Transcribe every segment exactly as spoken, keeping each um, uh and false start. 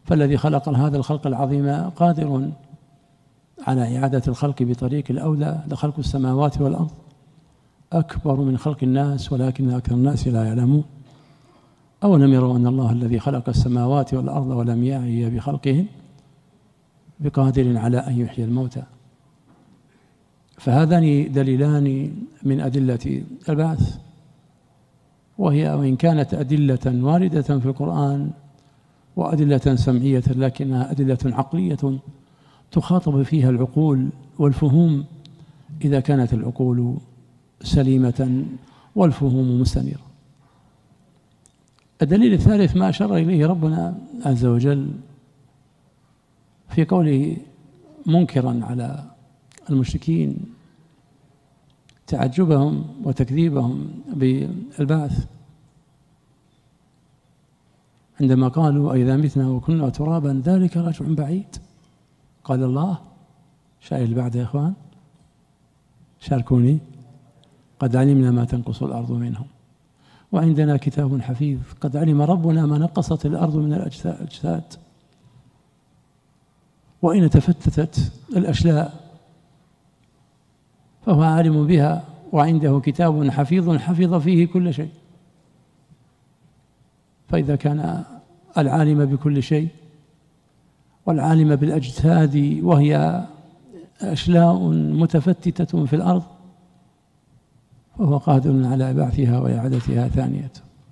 فالذي خلق هذا الخلق العظيم قادر على إعادة الخلق بطريق الأولى لخلق السماوات والأرض أكبر من خلق الناس، ولكن أكثر الناس لا يعلمون. أولم يروا أن الله الذي خلق السماوات والأرض ولم يعي بخلقهن بقادر على أن يحيي الموتى. فهذان دليلان من أدلة البعث، وهي وإن كانت أدلة واردة في القرآن وأدلة سمعية، لكنها أدلة عقلية تخاطب فيها العقول والفهوم إذا كانت العقول سليمة والفهوم مستنيرة. الدليل الثالث ما أشار إليه ربنا عز وجل في قوله منكرا على المشركين تعجبهم وتكذيبهم بالبعث عندما قالوا أئذا متنا وكنا ترابا ذلك رجع بعيد. قال الله شايل البعد يا إخوان، شاركوني، قد علمنا ما تنقص الأرض منهم وعندنا كتاب حفيظ، قد علم ربنا ما نقصت الأرض من الأجساد وإن تفتتت الأشلاء فهو عالم بها وعنده كتاب حفيظ حفظ فيه كل شيء. فإذا كان العالم بكل شيء والعالم بالأجساد وهي أشلاء متفتتة في الأرض فهو قادر على بعثها وإعادتها ثانية.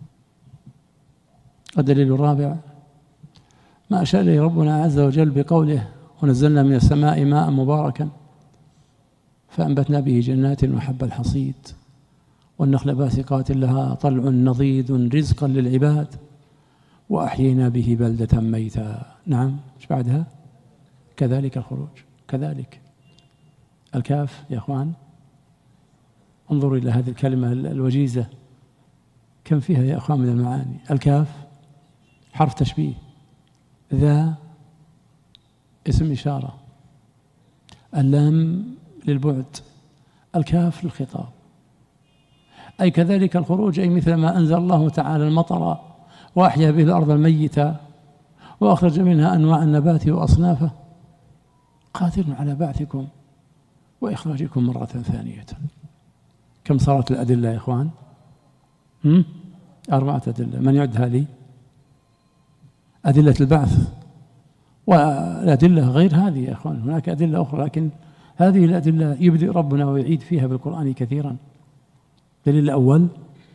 الدليل الرابع ما أشار إليه ربنا عز وجل بقوله ونزلنا من السماء ماء مباركا فأنبتنا به جنات وحب الحصيد والنخل باسقات لها طلع نضيد رزقا للعباد وأحيينا به بلدة ميتا. نعم، ايش بعدها؟ كذلك الخروج. كذلك الكاف يا أخوان، انظروا إلى هذه الكلمة الوجيزة كم فيها يا أخوان من المعاني. الكاف حرف تشبيه، ذا اسم إشارة، اللام للبعد، الكاف للخطاب. أي كذلك الخروج، أي مثل ما أنزل الله تعالى المطر وأحيا به الأرض الميتة وأخرج منها أنواع النبات وأصنافه قادر على بعثكم وإخراجكم مرة ثانية. كم صارت الأدلة يا إخوان؟ هم؟ أربعة أدلة. من يعد هذه؟ أدلة البعث، والأدلة غير هذه يا إخوان، هناك أدلة أخرى، لكن هذه الأدلة يبدأ ربنا ويعيد فيها بالقرآن كثيرا. الدليل الأول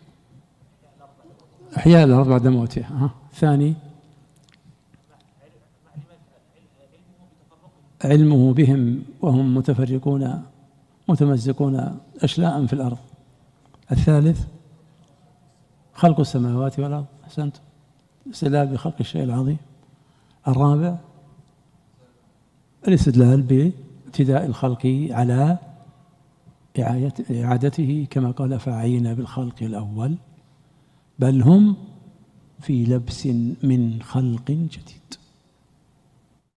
إحياء الأرض بعد موتها. الثاني علمه بهم وهم متفرقون متمزقون أشلاء في الأرض. الثالث خلق السماوات والأرض. أحسنت، استدلال بخلق الشيء العظيم. الرابع الاستدلال بابتداء الخلق على إعادته كما قال فعينا بالخلق الأول بل هم في لبس من خلق جديد.